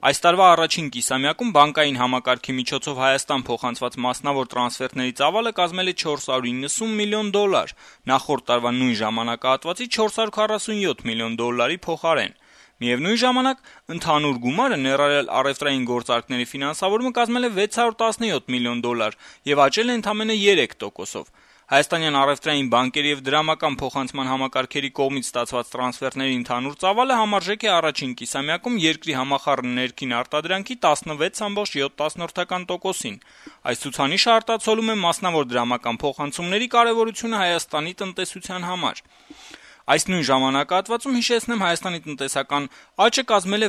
Այս տարվա առաջին կիսամյակում բանկային համակարգի միջոցով Հայաստան փոխանցված մասնավոր տրանսֆերտների ծավալը կազմել է $490 միլիոն, նախորդ տարվա նույն ժամանակահատվածի $447 միլիոն փոխարեն։ Միևնույն ժամանակ ընդհանուր գումարը ներառյալ առևտրային գործարքների ֆինանսավորումը կազմել է $617 միլիոն եւ աճել է ընդամենը 3%-ով։ Հայաստանյան առևտրային բանկերի եւ դրամական փոխանցման համակարգերի կողմից ստացված տրանսֆերների ընդհանուր ծավալը համարժեք է առաջին կիսամյակում երկրի համախառն ներքին արտադրանքի 16.7%-ին։ Այս ցուցանիշը արտացոլում է մասնավոր դրամական փոխանցումների կարեւորությունը Հայաստանի տնտեսության համար։ Այս նույն ժամանակահատվածում հիշեցնեմ Հայաստանի տնտեսական աճը կազմել է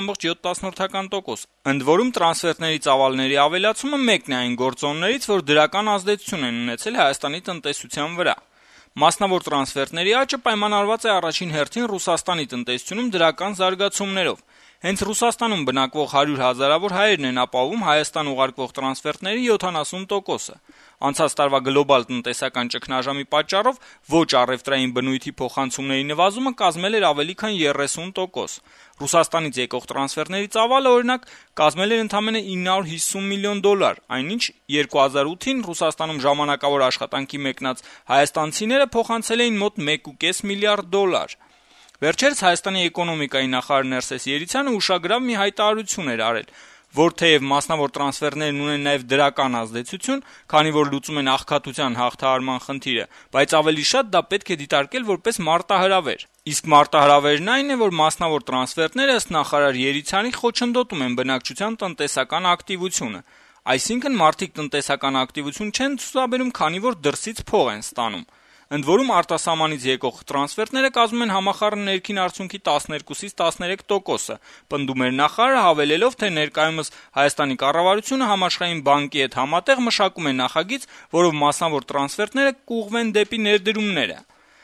6.7%, ընդ որում տրանսֆերտների ծավալների ավելացումը մեկն է այն գործոններից, որ դրական ազդեցություն են ունեցել Հայաստանի տնտեսության վրա։ Մասնավոր տրանսֆերտների աճը պայմանավորված է առաջին հերթին Ռուսաստանի տնտեսությունում դրական զարգացումներով։ Հենց Ռուսաստանում բնակվող 100 հազարավոր հայերն են ապահովում Հայաստան ուղարկվող տրանսֆերտների 70%-ը։ Անցած տարվա գլոբալ տնտեսական ճգնաժամի պատճառով ոչ առևտրային բնույթի փոխանցումների նվազումը կազմել էր ավելի քան 30%։ Ռուսաստանից եկող տրանսֆերների ծավալը, օրինակ, կազմել էր ընդամենը $950 միլիոն, այնինչ 2008-ին Ռուսաստանում ժամանակավոր աշխատանքի մեկնած հայաստանցիները փոխանցել էին մոտ $1.5 միլիարդ։ Վերջերս Հայաստանի էկոնոմիկայի նախարար Ներսես Երիցյանը ուշագրավ մի հայտարարություն էր արել, որ թեև մասնավոր տրանսֆերներն ունեն նաև դրական ազդեցություն, քանի որ լուծում են աղքատության հաղթահարման խնդիրը, բայց ավելի շատ դա պետք է դիտարկել որպես մարտահրավեր։ Իսկ մարտահրավերն այն է, որ մասնավոր տրանսֆերները ըստ նախարար Երիցյանի խոչընդոտում են բնակչության տնտեսական ակտիվությունը։ Այսինքն մարդիկ տնտեսական ակտիվություն չեն ցուցաբերում, քանի որ դրսից փող են ստանում։ Ընդ որում արտասահմանից եկող տրանսֆերտները կազմում են համախառն ներքին արդյունքի 12-ից 13%, պնդում էր նախարարը, հավելելով, թե ներկայումս Հայաստանի կառավարությունը Համաշխարհային բանկի հետ համատեղ մշակում է նախագիծ, որով մասնավոր տրանսֆերտները կուղղվեն դեպի ներդրումները։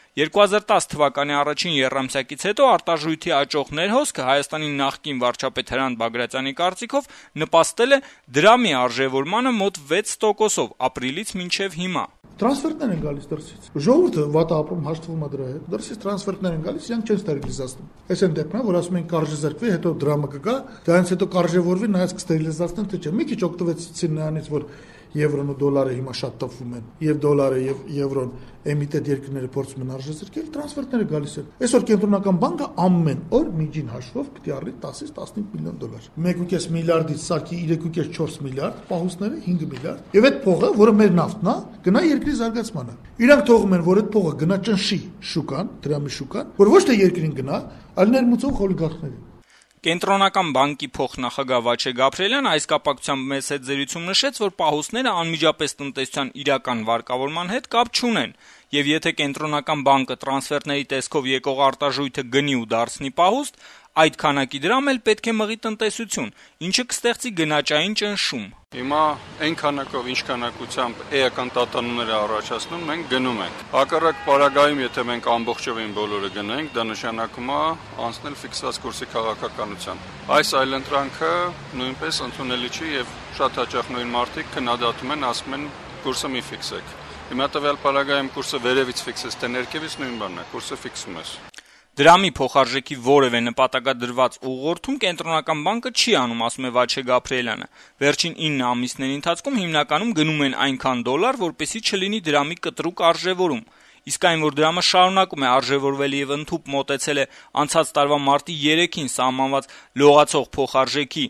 2010 թվականի առաջին եռամսյակից հետո արտարժույթի աճող ներհոսքը Հայաստանի նախկին վարչապետ Հրանտ Բագրատյանի կարծիքով նպաստել է դրամի արժևորմանը մոտ 6%-ով ապրիլից մինչև հիմա։ Տրանսֆերտներ են գալիս դրսից։ Ժողովուրդը վատ ապրում հաշտվում է դրա հետ։ Դրսից տրանսֆերտներ են գալիս, իրանք չեն ստերիլիզացնում։ Այս են դեպքն, որ ասում են կարժե զրկվի, հետո դրամը կգա, դրանից հետո կարժևորվի, նայած կստերիլիզացնեն, թե չէ։ Մի քիչ օգտվեցին նրանից, որ եվրոն ու դոլարը հիմա շատ տպվում են, եւ դոլարը եւ եվրոն էմիտենտ երկրները փորձում են արժե զրկել, տրանսֆերտները գալիս են։ Այսօր կենտրոնական բանկը ամեն օր միջին հաշվով պետք է առնի 10-ից 15 միլիոն դոլար։ 1.5 միլիարդից սարքի 3.4 միլիարդ, պահուստները 5 միլիարդ։ Եվ այդ փողը, որը մեր նավթն է, գնա երկրի զարգացմանը։ Իրանք թողում են, որ այդ փողը գնա ճնշի շուկան, դրամի շուկան, որ ոչ թե երկրին գնա, այլ ներմուծող օլիգարխներին։ Կենտրոնական բանկի փոխնախագահ Վաչե Գաբրիելյանը այս կապակցությամբ մեծ հետ զրույցում նշեց, որ պահուստները անմիջապես տնտեսության իրական վարկավորման հետ կապ չունեն, եւ եթե կենտրոնական բանկը տրանսֆերտների տեսքով եկող արտարժույթը գնի ու դարձնի պահուստ, այդ քանակի դրամ էլ պետք է մղի տնտեսություն, ինչը կստեղծի գնաճային ճնշում։ Հիմա այն քանակով, ինչ քանակությամբ էական տատանումները առաջացնում, մենք գնում ենք։ Հակառակ պարագայում, եթե մենք ամբողջովին բոլորը գնենք, դա նշանակում է անցնել ֆիքսված կուրսի քաղաքականության։ Այս այլընտրանքը նույնպես ընդունելի չի եւ շատ հաճախ նույն մարդիկ քննադատում են, ասում են կուրսը մի ֆիքսեք։ Հիմա տվյալ պարագայում կուրսը վերևից ֆիքսես, թե ներքևից նույն բանն է, կուրսը ֆիքսում ես։ Դրամի փոխարժեքի որևէ նպատակադրված ուղղորդում կենտրոնական բանկը չի անում, ասում է Վաչե Գաբրիելյանը։ Վերջին 9 ամիսների ընթացքում հիմնականում գնում են այնքան դոլար, որպեսզի չլինի դրամի կտրուկ արժևորում։ Իսկ այն, որ դրամը շարունակում է արժևորվել եւ ընդհուպ մոտեցել է անցած տարվա մարտի 3-ին սահմանված լողացող փոխարժեքի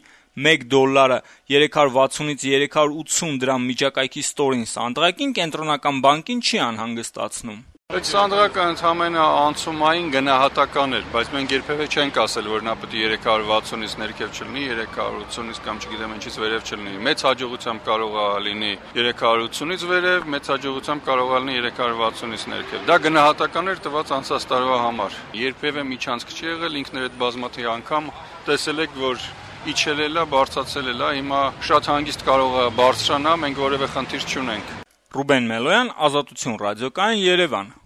$1 360-ից 380 դրամ միջակայքի ստորին սանդղակին, կենտրոնական բանկին չի անհանգստացնում։ Այդ սանդղակը ընդհանրապես անցումային գնահատական էր, բայց մենք երբևէ չենք ասել, որ նա պետք է 360-ից ներքև չլինի, 380-ից կամ չգիտեմ ինչից վերև չլինի։ Մեծ հաջողությամբ կարող է լինի 380-ից վերև, մեծ հաջողությամբ կարող է լինի 360-ից ներքև։ Դա գնահատական էր տված անցած տարվա համար։ Երբևէ միջանցք չի եղել, ինքներդ բազմաթիվ անգամ տեսել եք, որ իջել է, բարձրացել է, հիմա շատ հանգիստ կարող է բարձրանա, մենք որևէ խնդիր չունենք։ Ռուբեն Մելոյան, Ազատություն ռադիոկայան, Երևան։